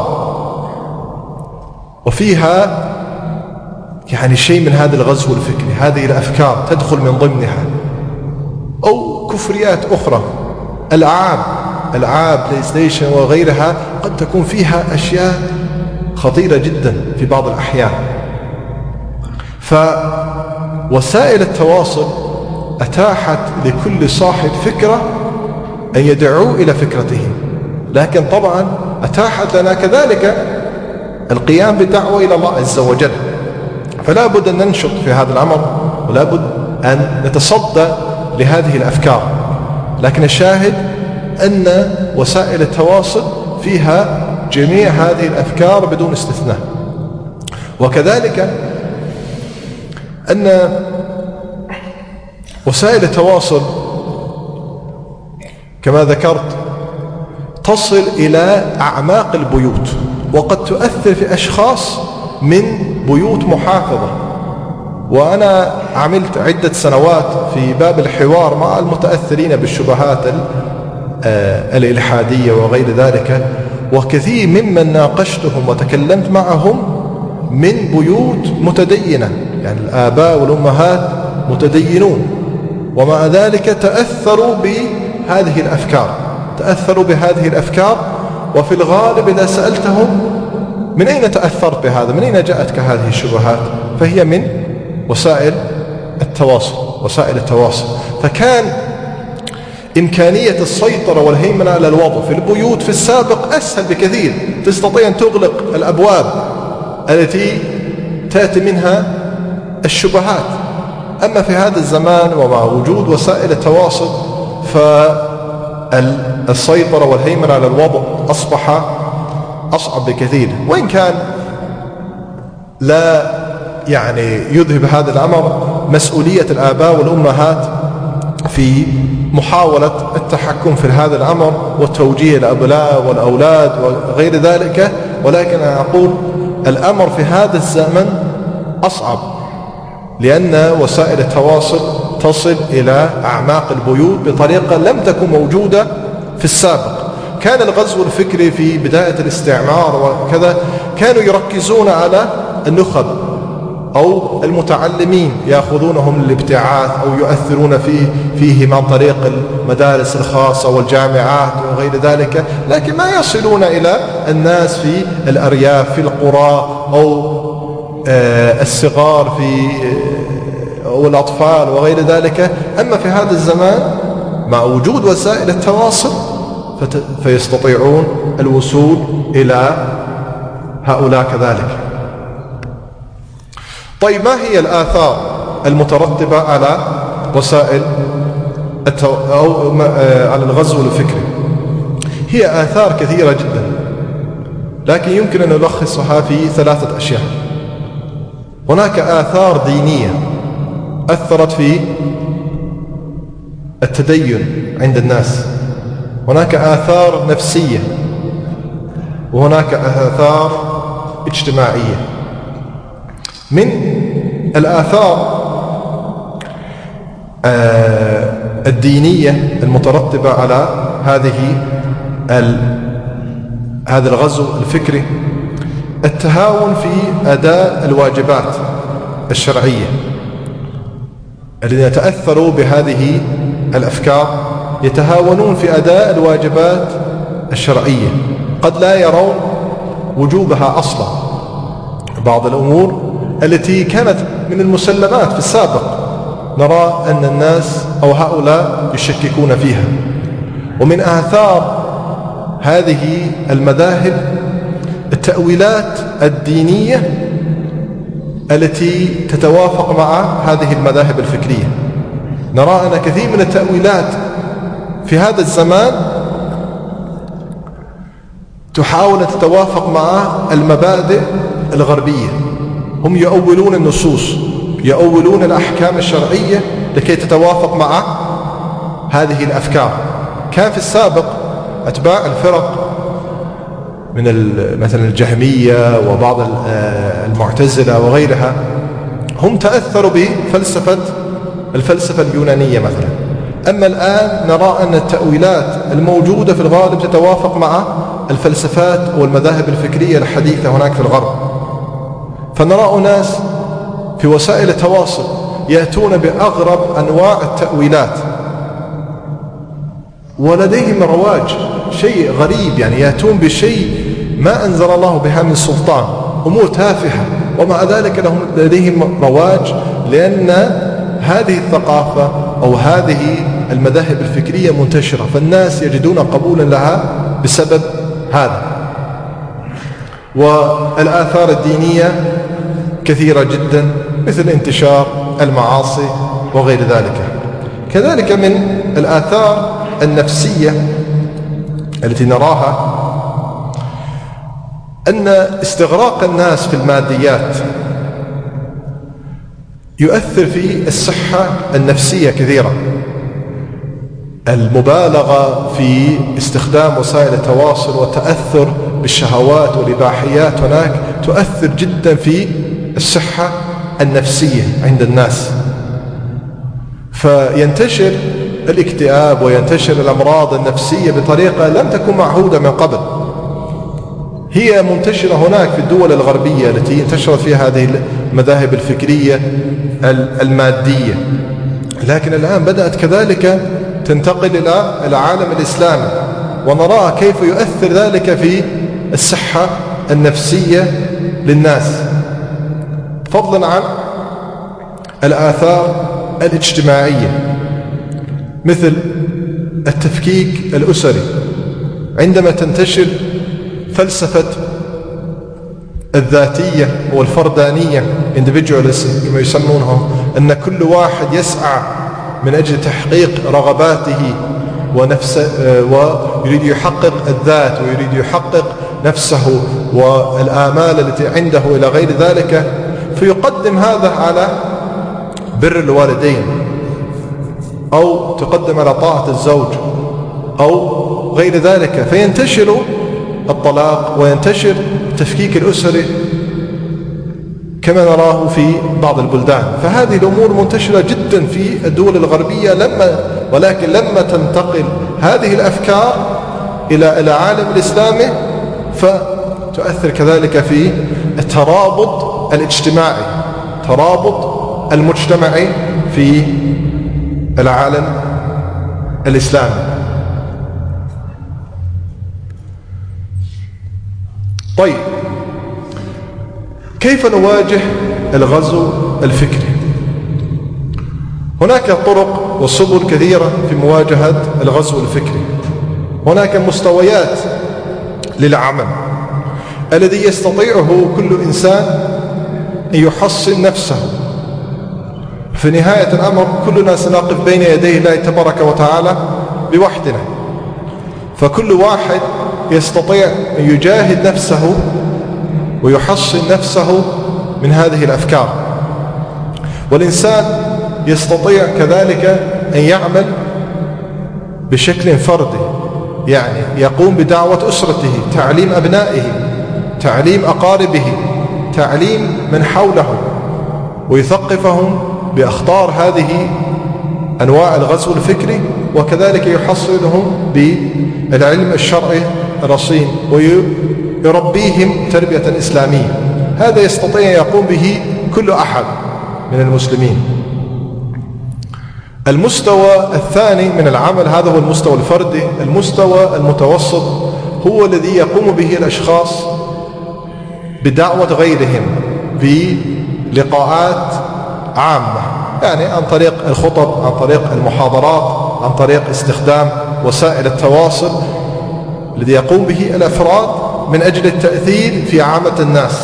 وفيها يعني شيء من هذا الغزو الفكري، هذه الأفكار تدخل من ضمنها. أو كفريات أخرى، ألعاب ألعاب بلاي ستيشن وغيرها، قد تكون فيها أشياء خطيرة جدا في بعض الأحيان. فوسائل التواصل أتاحت لكل صاحب فكرة أن يدعو إلى فكرته، لكن طبعا أتاحت لنا كذلك القيام بالدعوة إلى الله عز وجل. فلا بد أن ننشط في هذا الأمر، ولا بد أن نتصدى لهذه الأفكار. لكن الشاهد أن وسائل التواصل فيها جميع هذه الأفكار بدون استثناء. وكذلك أن وسائل التواصل كما ذكرت تصل إلى أعماق البيوت، وقد تؤثر في أشخاص من بيوت محافظة. وأنا عملت عدة سنوات في باب الحوار مع المتأثرين بالشبهات الإلحادية وغير ذلك، وكثير ممن ناقشتهم وتكلمت معهم من بيوت متدينة، يعني الآباء والأمهات متدينون، ومع ذلك تأثروا بهذه الأفكار تأثروا بهذه الأفكار وفي الغالب إذا سألتهم من أين تأثرت بهذا، من أين جاءتك هذه الشبهات، فهي من وسائل التواصل وسائل التواصل. فكان إمكانية السيطرة والهيمنة على الوضع في البيوت في السابق أسهل بكثير، تستطيع أن تغلق الأبواب التي تأتي منها الشبهات. أما في هذا الزمان ومع وجود وسائل التواصل فالسيطرة والهيمنة على الوضع أصبح أصعب بكثير، وإن كان لا يعني يذهب هذا الأمر مسؤولية الآباء والأمهات في محاولة التحكم في هذا الأمر وتوجيه الأبناء والأولاد وغير ذلك. ولكن أنا أقول الأمر في هذا الزمن أصعب، لأن وسائل التواصل تصل إلى أعماق البيوت بطريقة لم تكن موجودة في السابق. كان الغزو الفكري في بداية الاستعمار وكذا كانوا يركزون على النخب أو المتعلمين يأخذونهم للابتعاث أو يؤثرون فيه فيهم عن طريق المدارس الخاصة والجامعات وغير ذلك، لكن ما يصلون إلى الناس في الأرياف في القرى أو الصغار في أو الأطفال وغير ذلك. أما في هذا الزمان مع وجود وسائل التواصل فيستطيعون الوصول إلى هؤلاء كذلك. طيب، ما هي الآثار المترتبة على وسائل التو... أو على الغزو الفكري؟ هي آثار كثيرة جدا، لكن يمكن أن نلخصها في ثلاثة أشياء. هناك آثار دينية أثرت في التدين عند الناس، هناك آثار نفسية، وهناك آثار اجتماعية. من الآثار الدينية المترتبة على هذه هذا الغزو الفكري التهاون في أداء الواجبات الشرعية. الذين تأثروا بهذه الأفكار يتهاونون في أداء الواجبات الشرعية، قد لا يرون وجوبها أصلا. بعض الأمور التي كانت من المسلمات في السابق نرى أن الناس أو هؤلاء يشككون فيها. ومن آثار هذه المذاهب التأويلات الدينية التي تتوافق مع هذه المذاهب الفكرية. نرى أن كثير من التأويلات في هذا الزمان تحاول أن تتوافق مع المبادئ الغربية. هم يؤولون النصوص، يؤولون الأحكام الشرعية لكي تتوافق مع هذه الأفكار. كان في السابق أتباع الفرق من مثلا الجهمية وبعض المعتزلة وغيرها هم تأثروا بفلسفة الفلسفة اليونانية مثلا. أما الآن نرى أن التأويلات الموجودة في الغالب تتوافق مع الفلسفات والمذاهب الفكرية الحديثة هناك في الغرب. فنرى أناس في وسائل التواصل يأتون بأغرب أنواع التأويلات، ولديهم رواج شيء غريب، يعني يأتون بشيء ما أنزل الله بها من سلطان، أمور تافهة، ومع ذلك لهم لديهم رواج، لأن هذه الثقافة أو هذه المذاهب الفكرية منتشرة، فالناس يجدون قبولا لها بسبب هذا. والآثار الدينية كثيرة جدا، مثل انتشار المعاصي وغير ذلك. كذلك من الآثار النفسية التي نراها أن استغراق الناس في الماديات يؤثر في الصحة النفسية كثيرا. المبالغة في استخدام وسائل التواصل والتأثر بالشهوات والإباحيات هناك تؤثر جدا في الصحة النفسية عند الناس، فينتشر الاكتئاب وينتشر الأمراض النفسية بطريقة لم تكن معهودة من قبل. هي منتشرة هناك في الدول الغربية التي انتشرت فيها هذه المذاهب الفكرية المادية، لكن الآن بدأت كذلك تنتقل إلى العالم الإسلامي، ونرى كيف يؤثر ذلك في الصحة النفسية للناس، فضلا عن الآثار الاجتماعية مثل التفكيك الأسري. عندما تنتشر فلسفة الذاتية والفردانية individualism كما يسمونهم، أن كل واحد يسعى من أجل تحقيق رغباته ونفسه ويريد يحقق الذات ويريد يحقق نفسه والآمال التي عنده إلى غير ذلك، فيقدم هذا على بر الوالدين، أو تقدم على طاعة الزوج أو غير ذلك، فينتشر الطلاق وينتشر التفكيك الأسري كما نراه في بعض البلدان. فهذه الأمور منتشرة جدا في الدول الغربية، لما ولكن لما تنتقل هذه الأفكار إلى العالم الإسلامي فتؤثر كذلك في الترابط الاجتماعي، ترابط المجتمع في العالم الإسلامي. طيب، كيف نواجه الغزو الفكري؟ هناك طرق وسبل كثيرة في مواجهة الغزو الفكري. هناك مستويات للعمل الذي يستطيعه كل إنسان أن يحصن نفسه. في نهاية الأمر كلنا سنقف بين يدي الله تبارك وتعالى بوحدنا، فكل واحد يستطيع أن يجاهد نفسه ويحصن نفسه من هذه الأفكار. والإنسان يستطيع كذلك أن يعمل بشكل فردي، يعني يقوم بدعوة أسرته، تعليم أبنائه، تعليم أقاربه، تعليم من حوله، ويثقفهم بأخطار هذه أنواع الغزو الفكري، وكذلك يحصلهم بالعلم الشرعي الرصين ويربيهم تربية إسلامية. هذا يستطيع أن يقوم به كل أحد من المسلمين. المستوى الثاني من العمل هذا هو المستوى الفردي. المستوى المتوسط هو الذي يقوم به الأشخاص بدعوة غيرهم بلقاءات عامة، يعني عن طريق الخطب، عن طريق المحاضرات، عن طريق استخدام وسائل التواصل الذي يقوم به الأفراد من أجل التأثير في عامة الناس.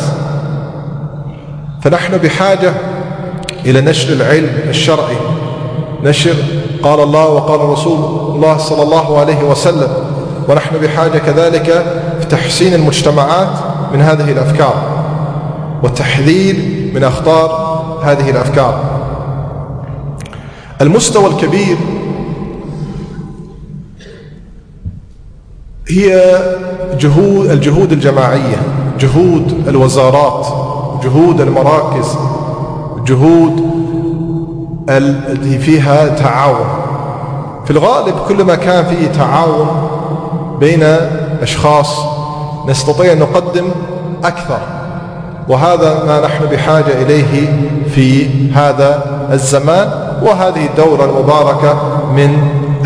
فنحن بحاجة إلى نشر العلم الشرعي، نشر قال الله وقال رسول الله صلى الله عليه وسلم، ونحن بحاجة كذلك في تحسين المجتمعات من هذه الأفكار والتحذير من أخطار هذه الأفكار. المستوى الكبير هي جهود الجهود الجماعية، جهود الوزارات، جهود المراكز، جهود التي فيها تعاون. في الغالب كل ما كان فيه تعاون بين أشخاص نستطيع أن نقدم أكثر، وهذا ما نحن بحاجة إليه في هذا الزمان وهذه الدورة المباركة من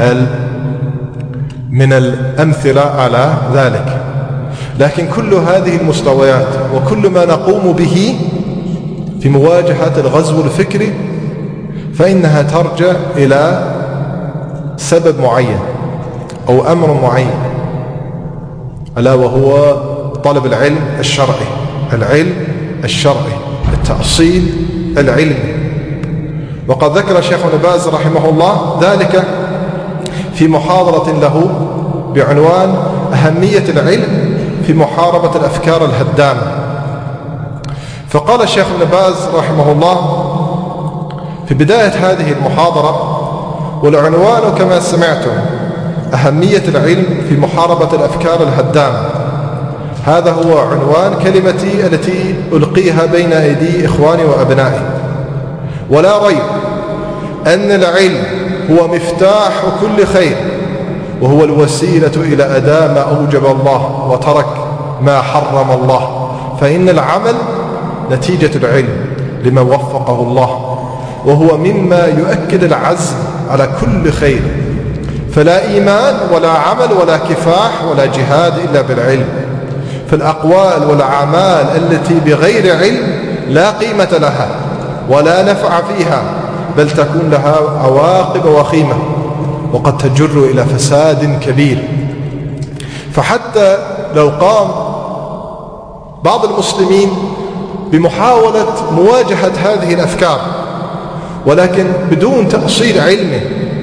من الأمثلة على ذلك. لكن كل هذه المستويات وكل ما نقوم به في مواجهة الغزو الفكري فإنها ترجع إلى سبب معين أو أمر معين، ألا وهو طلب العلم الشرعي، العلم الشرعي، التأصيل العلمي. وقد ذكر الشيخ ابن باز رحمه الله ذلك في محاضرة له بعنوان أهمية العلم في محاربة الأفكار الهدامة. فقال الشيخ ابن باز رحمه الله في بداية هذه المحاضرة، والعنوان كما سمعتم أهمية العلم في محاربة الأفكار الهدامة، هذا هو عنوان كلمتي التي ألقيها بين أيدي إخواني وأبنائي. ولا ريب أن العلم هو مفتاح كل خير، وهو الوسيلة إلى أداء ما أوجب الله وترك ما حرم الله، فإن العمل نتيجة العلم لمن وفقه الله، وهو مما يؤكد العزم على كل خير. فلا إيمان ولا عمل ولا كفاح ولا جهاد إلا بالعلم. فالأقوال والأعمال التي بغير علم لا قيمة لها ولا نفع فيها، بل تكون لها عواقب وخيمة وقد تجر إلى فساد كبير. فحتى لو قام بعض المسلمين بمحاولة مواجهة هذه الأفكار ولكن بدون تأصيل علمه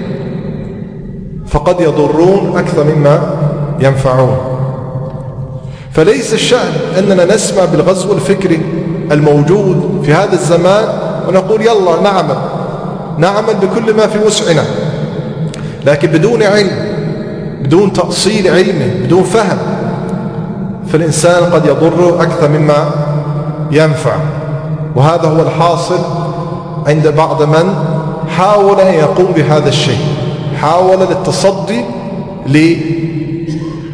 فقد يضرون أكثر مما ينفعون. فليس الشأن أننا نسمع بالغزو الفكري الموجود في هذا الزمان ونقول يلا نعمل نعمل بكل ما في وسعنا، لكن بدون علم، بدون تأصيل علمه، بدون فهم، فالإنسان قد يضر أكثر مما ينفع. وهذا هو الحاصل عند بعض من حاول أن يقوم بهذا الشيء، حاول للتصدي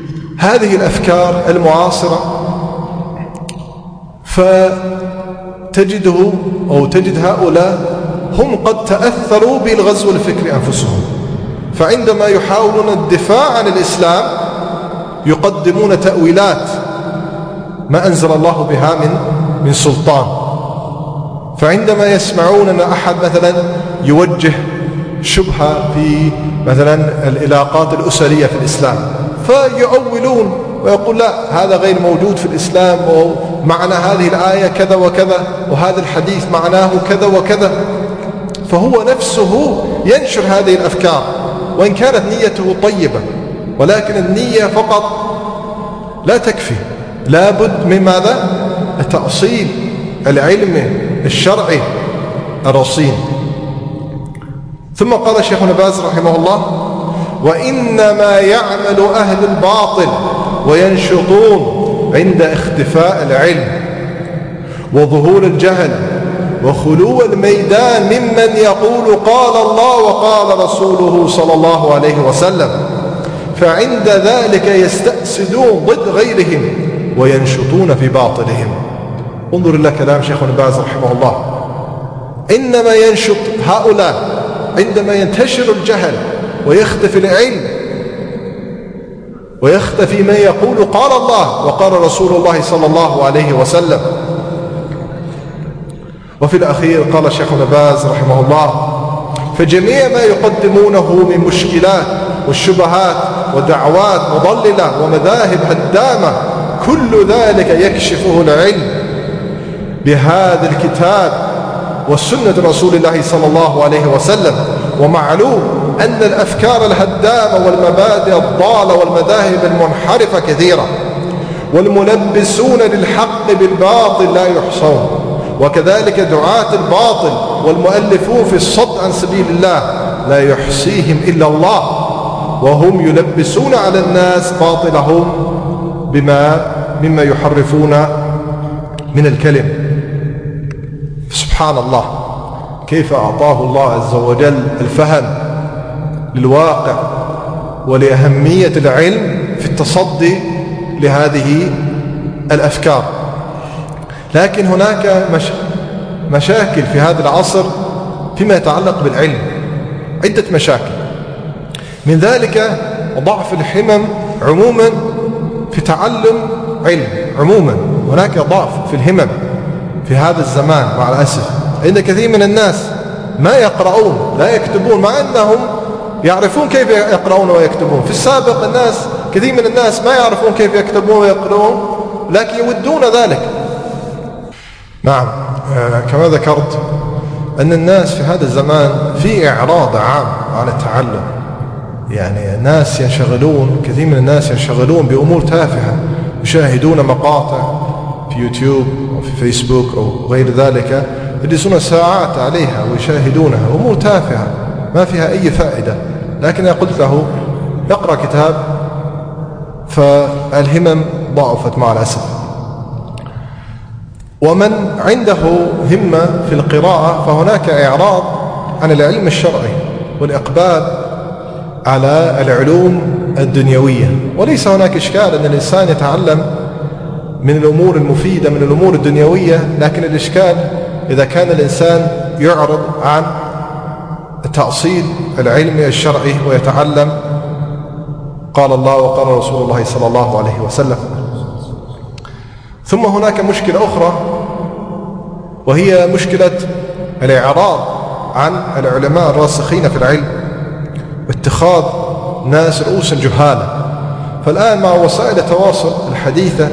لهذه الأفكار المعاصرة. فالغزو تجده أو تجد هؤلاء هم قد تأثروا بالغزو الفكري أنفسهم، فعندما يحاولون الدفاع عن الإسلام يقدمون تأويلات ما أنزل الله بها من من سلطان. فعندما يسمعون أن أحد مثلا يوجه شبهة في مثلا العلاقات الأسرية في الإسلام فيؤولون ويقول لا هذا غير موجود في الإسلام، ومعنى هذه الآية كذا وكذا، وهذا الحديث معناه كذا وكذا. فهو نفسه ينشر هذه الأفكار وإن كانت نيته طيبة، ولكن النية فقط لا تكفي، لابد من ماذا؟ التأصيل العلمي الشرعي الرصين. ثم قال شيخنا باز رحمه الله: وإنما يعمل أهل الباطل وينشطون عند اختفاء العلم وظهور الجهل وخلو الميدان ممن يقول قال الله وقال رسوله صلى الله عليه وسلم، فعند ذلك يستأسدون ضد غيرهم وينشطون في باطلهم. انظر إلى كلام شيخنا باز رحمه الله. إنما ينشط هؤلاء عندما ينتشر الجهل ويختفي العلم ويختفي من يقول قال الله وقال رسول الله صلى الله عليه وسلم. وفي الأخير قال شيخنا باز رحمه الله: فجميع ما يقدمونه من مشكلات والشبهات ودعوات مضللة ومذاهب هدامة كل ذلك يكشفه العلم بهذا الكتاب والسنة رسول الله صلى الله عليه وسلم. ومعلوم أن الأفكار الهدامة والمبادئ الضالة والمذاهب المنحرفة كثيرة، والملبسون للحق بالباطل لا يحصون، وكذلك دعاة الباطل والمؤلفون في الصد عن سبيل الله لا يحصيهم إلا الله، وهم يلبسون على الناس باطلهم بما مما يحرفون من الكلم. سبحان الله كيف أعطاه الله عز وجل الفهم للواقع ولأهمية العلم في التصدي لهذه الأفكار. لكن هناك مش مشاكل في هذا العصر فيما يتعلق بالعلم، عدة مشاكل، من ذلك ضعف الهمم عموما في تعلم علم. عموما هناك ضعف في الهمم في هذا الزمان مع الأسف، عند كثير من الناس ما يقرؤون لا يكتبون، مع أنهم يعرفون كيف يقرؤون ويكتبون. في السابق الناس كثير من الناس ما يعرفون كيف يكتبون ويقرؤون لكن يودون ذلك. نعم، كما ذكرت أن الناس في هذا الزمان في إعراض عام عن التعلم، يعني الناس ينشغلون، كثير من الناس ينشغلون بأمور تافهة، يشاهدون مقاطع في يوتيوب أو في فيسبوك أو غير ذلك، يجلسون ساعات عليها ويشاهدونها، أمور تافهة ما فيها أي فائدة. لكن أنا قلت له يقرأ كتاب، فالهمم ضعفت مع الأسف. ومن عنده همة في القراءة فهناك إعراض عن العلم الشرعي والإقبال على العلوم الدنيوية. وليس هناك إشكال أن الإنسان يتعلم من الأمور المفيدة من الأمور الدنيوية، لكن الإشكال إذا كان الإنسان يعرض عن التأصيل العلمي الشرعي ويتعلم قال الله وقال رسول الله صلى الله عليه وسلم. ثم هناك مشكلة أخرى وهي مشكلة الإعراض عن العلماء الراسخين في العلم واتخاذ ناس رؤوسا جهالا. فالآن مع وسائل التواصل الحديثة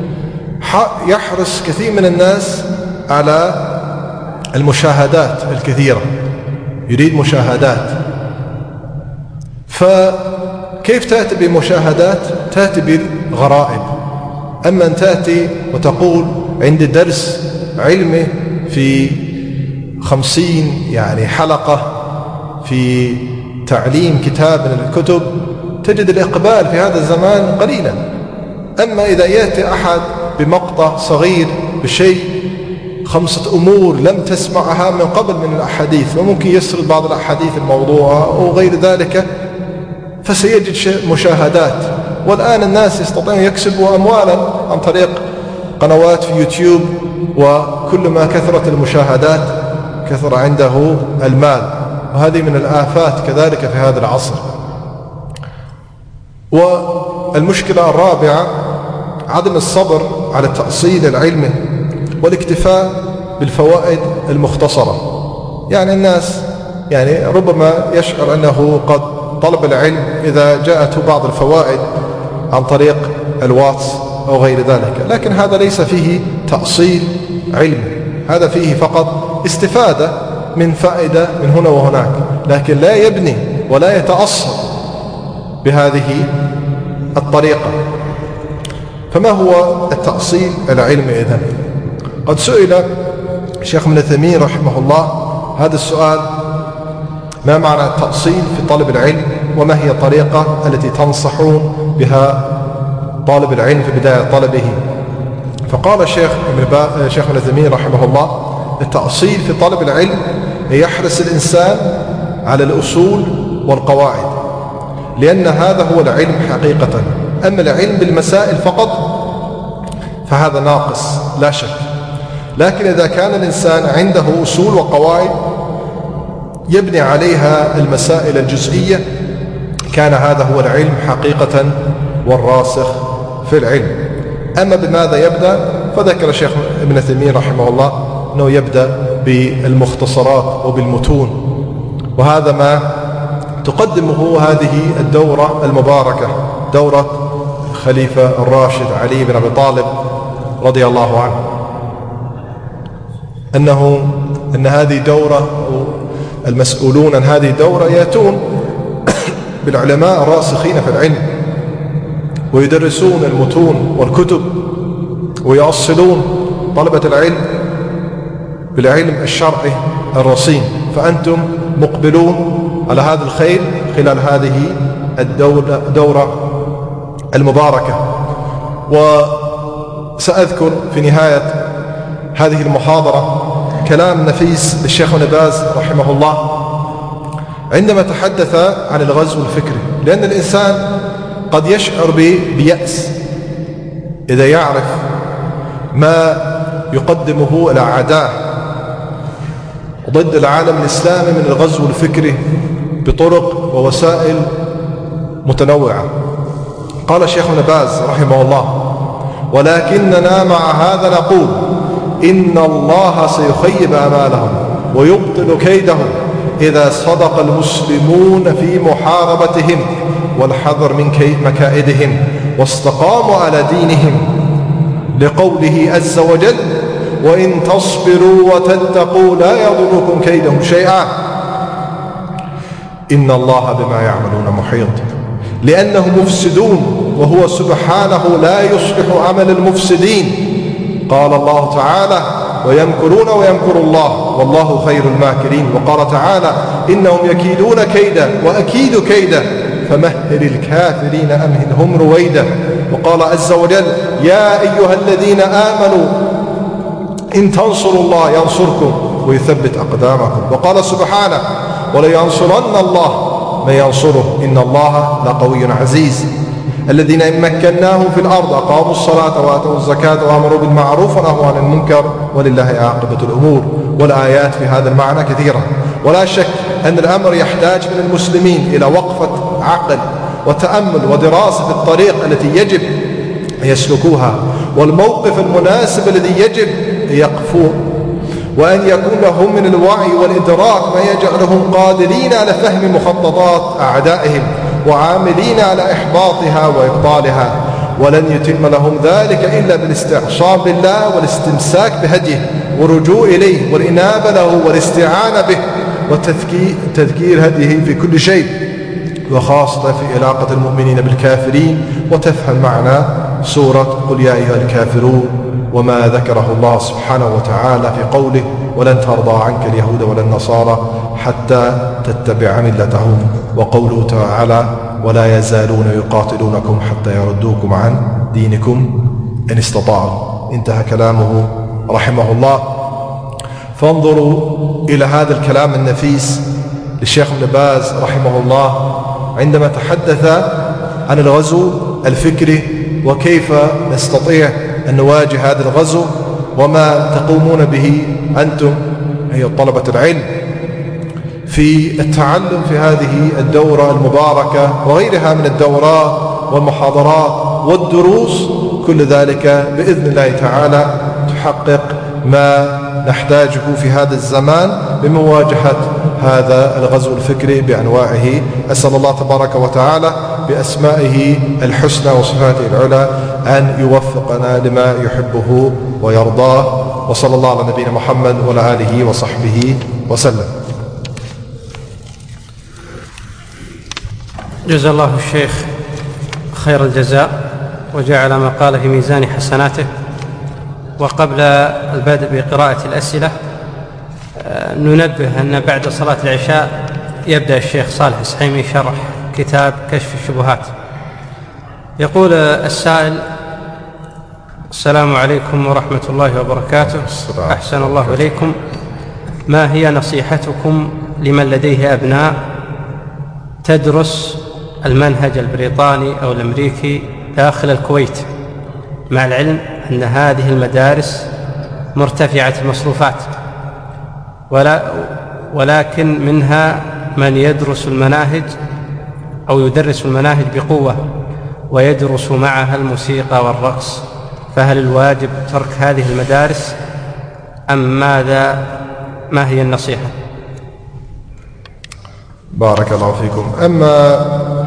يحرص كثير من الناس على المشاهدات الكثيرة، يريد مشاهدات. فكيف تأتي بمشاهدات؟ تأتي بالغرائب. أما أن تأتي وتقول عندي درس علمي في خمسين يعني حلقة في تعليم كتاب من الكتب، تجد الإقبال في هذا الزمان قليلا. أما إذا يأتي أحد بمقطع صغير بشيء خمسة أمور لم تسمعها من قبل من الأحاديث، وممكن يسرد بعض الأحاديث الموضوعة أو غير ذلك، فسيجد مشاهدات. والآن الناس يستطيعون يكسبوا أموالا عن طريق قنوات في يوتيوب وكلما كثرت المشاهدات كثر عنده المال، وهذه من الآفات كذلك في هذا العصر. والمشكلة الرابعة عدم الصبر على التأصيل العلمي والاكتفاء بالفوائد المختصرة. يعني الناس يعني ربما يشعر أنه قد طلب العلم إذا جاءته بعض الفوائد عن طريق الواتس أو غير ذلك، لكن هذا ليس فيه تأصيل علمي، هذا فيه فقط استفادة من فائدة من هنا وهناك، لكن لا يبني ولا يتأصل بهذه الطريقة. فما هو التأصيل العلمي إذن؟ قد سئل الشيخ ابن تيمية رحمه الله هذا السؤال: ما معنى التأصيل في طلب العلم، وما هي الطريقة التي تنصحون بها طالب العلم في بداية طلبه؟ فقال الشيخ ابن شيخ ابن تيمية رحمه الله: التأصيل في طلب العلم يحرص الإنسان على الأصول والقواعد، لأن هذا هو العلم حقيقة. أما العلم بالمسائل فقط فهذا ناقص لا شك، لكن إذا كان الإنسان عنده أصول وقواعد يبني عليها المسائل الجزئية كان هذا هو العلم حقيقة والراسخ في العلم. أما بماذا يبدأ؟ فذكر الشيخ ابن تيمية رحمه الله أنه يبدأ بالمختصرات وبالمتون، وهذا ما تقدمه هذه الدورة المباركة، دورة خليفة الراشد علي بن أبي طالب رضي الله عنه، أنه أن هذه دورة المسؤولون عن هذه الدورة يأتون بالعلماء الراسخين في العلم ويدرسون المتون والكتب ويؤصلون طلبة العلم بالعلم الشرعي الرصين. فأنتم مقبلون على هذا الخير خلال هذه الدورة المباركة. وسأذكر في نهاية هذه المحاضرة كلام نفيس للشيخ ابن باز رحمه الله عندما تحدث عن الغزو الفكري، لأن الإنسان قد يشعر بيأس إذا يعرف ما يقدمه الأعداء ضد العالم الإسلامي من الغزو الفكري بطرق ووسائل متنوعة. قال الشيخ ابن باز رحمه الله: ولكننا مع هذا نقول إن الله سيخيب أمالهم ويبطل كيدهم إذا صدق المسلمون في محاربتهم والحذر من مكائدهم واستقاموا على دينهم، لقوله عز وجل: وإن تصبروا وتتقوا لا يضركم كيدهم شيئا إن الله بما يعملون محيط. لأنهم مفسدون وهو سبحانه لا يصلح عمل المفسدين. قال الله تعالى: ويمكرون ويمكر الله والله خير الماكرين. وقال تعالى: إنهم يكيدون كيدا وأكيد كيدا فمهل الكافرين أمهلهم رويدا. وقال عز وجل: يا أيها الذين آمنوا إن تنصروا الله ينصركم ويثبت أقدامكم. وقال سبحانه: ولينصرن الله من ينصره إن الله لقوي عزيز. الذين إن مكناهم في الأرض أقاموا الصلاة وآتوا الزكاة وأمروا بالمعروف ونهوا عن المنكر ولله عاقبة الأمور. والآيات في هذا المعنى كثيرة، ولا شك أن الأمر يحتاج من المسلمين إلى وقفة عقل وتأمل ودراسة في الطريق التي يجب أن يسلكوها والموقف المناسب الذي يجب أن يقفوه، وأن يكون لهم من الوعي والإدراك ما يجعلهم قادرين على فهم مخططات أعدائهم وعاملين على إحباطها وإبطالها. ولن يتم لهم ذلك إلا بالاستعصام بالله والاستمساك بهديه والرجوع إليه والإنابة له والاستعانة به وتذكير هديه في كل شيء، وخاصة في علاقة المؤمنين بالكافرين. وتفهم معنى سورة قل يا أيها الكافرون وما ذكره الله سبحانه وتعالى في قوله: ولن ترضى عنك اليهود ولا النصارى حتى تتبع ملتهم. وقوله تعالى: ولا يزالون يقاتلونكم حتى يردوكم عن دينكم إن استطاعوا. انتهى كلامه رحمه الله. فانظروا إلى هذا الكلام النفيس للشيخ ابن باز رحمه الله عندما تحدث عن الغزو الفكري وكيف نستطيع أن نواجه هذا الغزو وما تقومون به أنتم هي طلبة العلم في التعلم في هذه الدورة المباركة وغيرها من الدورات والمحاضرات والدروس، كل ذلك بإذن الله تعالى تحقق ما نحتاجه في هذا الزمان لمواجهة هذا الغزو الفكري بأنواعه. أسأل الله تبارك وتعالى بأسمائه الحسنى وصفاته العلى أن يوفقنا لما يحبه ويرضاه، وصلى الله على نبينا محمد وعلى آله وصحبه وسلم. جزا الله الشيخ خير الجزاء وجعل ما قال في ميزان حسناته. وقبل البدء بقراءة الأسئلة ننبه أن بعد صلاة العشاء يبدأ الشيخ صالح السحيمي شرح كتاب كشف الشبهات. يقول السائل: السلام عليكم ورحمة الله وبركاته. أحسن الله إليكم، ما هي نصيحتكم لمن لديه أبناء تدرس المنهج البريطاني أو الأمريكي داخل الكويت، مع العلم أن هذه المدارس مرتفعة المصروفات، ولا ولكن منها من يدرس المناهج أو يدرس المناهج بقوة ويدرس معها الموسيقى والرقص، فهل الواجب ترك هذه المدارس أم ماذا؟ ما هي النصيحة؟ بارك الله فيكم. أما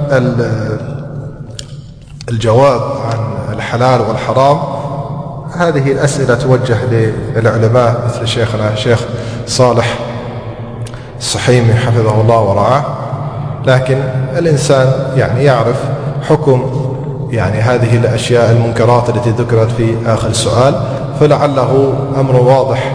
الجواب عن الحلال والحرام، هذه الأسئلة توجه للعلماء مثل شيخنا الشيخ صالح السحيمي حفظه الله ورعاه، لكن الإنسان يعني يعرف حكم يعني هذه الأشياء المنكرات التي ذكرت في آخر السؤال، فلعله أمر واضح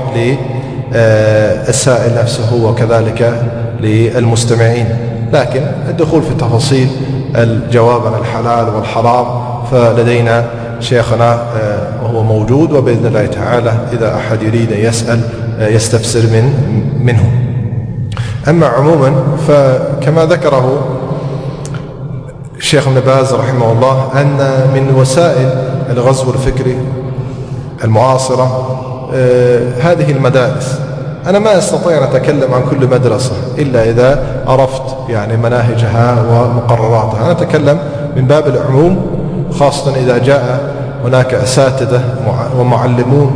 للسائل نفسه وكذلك للمستمعين. لكن الدخول في تفاصيل الجواب عن الحلال والحرام فلدينا شيخنا وهو موجود، وبإذن الله تعالى إذا أحد يريد أن يسأل يستفسر من منه. أما عموما فكما ذكره الشيخ ابن باز رحمه الله أن من وسائل الغزو الفكري المعاصرة هذه المدارس. أنا ما أستطيع أن أتكلم عن كل مدرسة إلا إذا عرفت يعني مناهجها ومقرراتها. أنا أتكلم من باب العموم، خاصة إذا جاء هناك أساتذة ومعلمون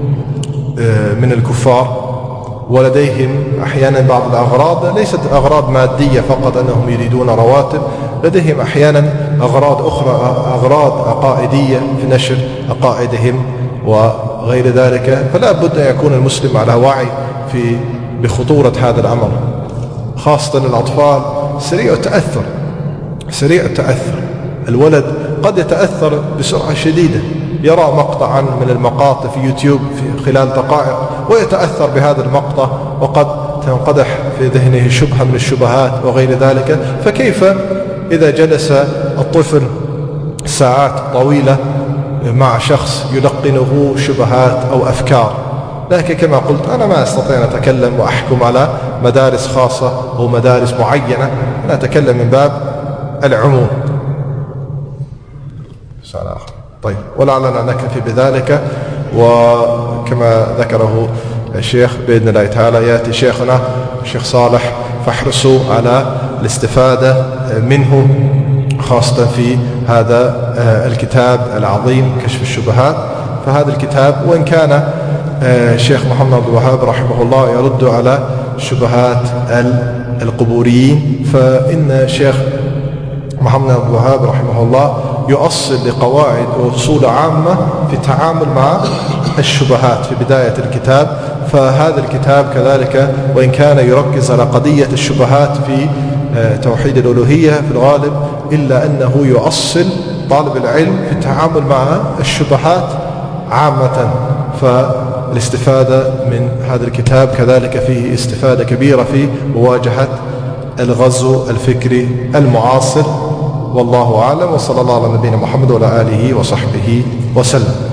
من الكفار ولديهم أحيانا بعض الأغراض، ليست أغراض مادية فقط أنهم يريدون رواتب، لديهم أحيانا أغراض أخرى، أغراض عقائدية في نشر عقائدهم وغير ذلك. فلا بد أن يكون المسلم على وعي في بخطورة هذا الأمر، خاصة الأطفال سريع التأثر سريع التأثر الولد قد يتأثر بسرعة شديدة، يرى مقطعا من المقاطع في يوتيوب في خلال دقائق ويتأثر بهذا المقطع، وقد تنقدح في ذهنه شبهة من الشبهات وغير ذلك. فكيف إذا جلس الطفل ساعات طويلة مع شخص يلقنه شبهات أو أفكار؟ لكن كما قلت أنا ما أستطيع أن أتكلم وأحكم على مدارس خاصة أو مدارس معينة، أنا أتكلم من باب العموم. طيب، ولعلنا نكتفي بذلك. وكما ذكره الشيخ بإذن الله تعالى يأتي شيخنا الشيخ صالح، فاحرصوا على الاستفادة منه، خاصة في هذا الكتاب العظيم كشف الشبهات. فهذا الكتاب وإن كان الشيخ محمد عبد الوهاب رحمه الله يرد على شبهات القبوريين، فإن الشيخ محمد عبد الوهاب رحمه الله يؤصل لقواعد وأصول عامة في التعامل مع الشبهات في بداية الكتاب. فهذا الكتاب كذلك وإن كان يركز على قضية الشبهات في توحيد الألوهية في الغالب، إلا أنه يؤصل طالب العلم في التعامل مع الشبهات عامة. فالاستفادة من هذا الكتاب كذلك فيه استفادة كبيرة في مواجهة الغزو الفكري المعاصر. والله أعلم، وصلى الله على نبينا محمد وعلى آله وصحبه وسلم.